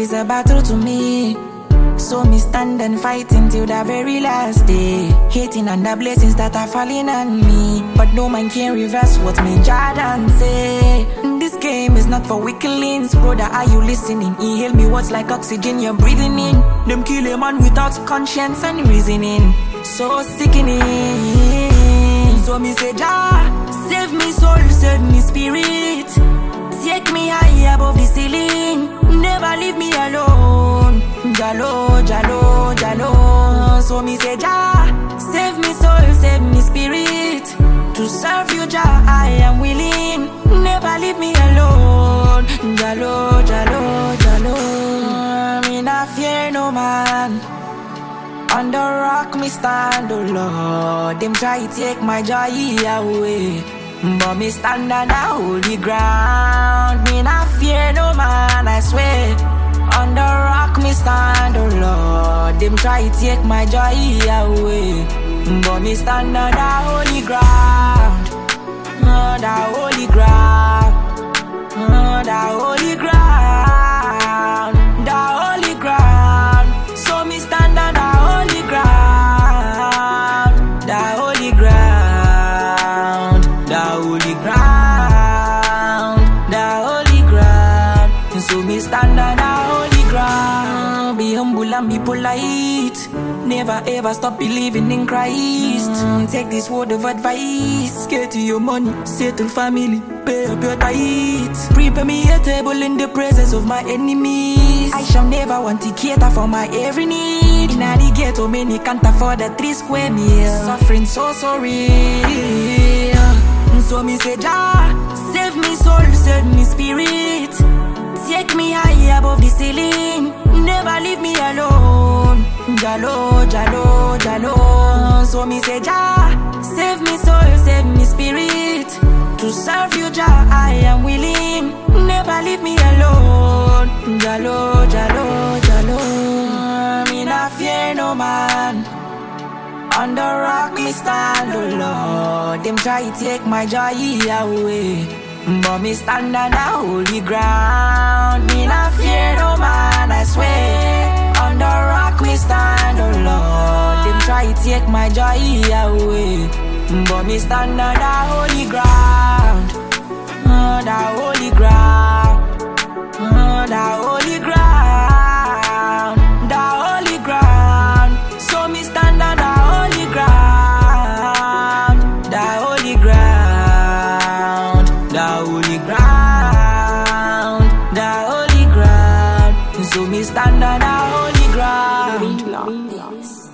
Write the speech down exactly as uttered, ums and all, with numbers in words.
is a battle to me. So me stand and fight until the very last day. Hating on the blessings that are falling on me, but no man can reverse what me Jordan say. This game is not for weaklings. Brother, are you listening? Inhale me what's like oxygen you're breathing in. Them kill a man without conscience and reasoning. So sickening. So me say, Jah, save me soul, save me spirit. Take me high above the ceiling. Never leave me alone. Jalo, Jalo, Jalo. So me say, Jah, save me soul, save me spirit. To serve you, Jah, I am willing. Never leave me alone. Jalo, Jalo, Jalo. Me not fear no man. On the rock me stand, oh Lord. Them try to take my joy away, but me stand on the holy ground. Me not fear no man, I swear. On the rock me stand, oh Lord. Them try to take my joy away, but me stand on the holy ground. Oh, the holy ground. Oh, the holy ground. The holy ground. So me stand on the holy ground. The holy ground. The holy ground. The holy ground. So me stand on the holy ground. Be humble and be polite. Never ever stop believing in Christ. Mm, take this word of advice. Get to your money, settle family, pay up your tithes. Prepare me a table in the presence of my enemies. I shall never want to cater for my every need. In the ghetto, many can't afford a three square meal. Suffering so, so real. So me say, Jah, save me soul, save me spirit. Take me high above the ceiling. Never leave me alone. Jalo, Jalo, Jalo. So me say, Jah, save me soul, save me spirit. To serve you, Jah, I am willing. Never leave me alone. Jalo, Jalo, Jalo. Me not fear no man. On the rock me stand, oh Lord. Them try to take my joy away, but me stand on the holy ground. Me not fear no man, I swear. On the rock me stand, oh Lord. Them try to take my joy away, but me stand on the holy ground. Oh, the holy ground. Oh, the holy ground. The holy ground. So me stand on the holy ground. The holy ground. The holy ground. The holy ground. So me stand on the holy ground. Love.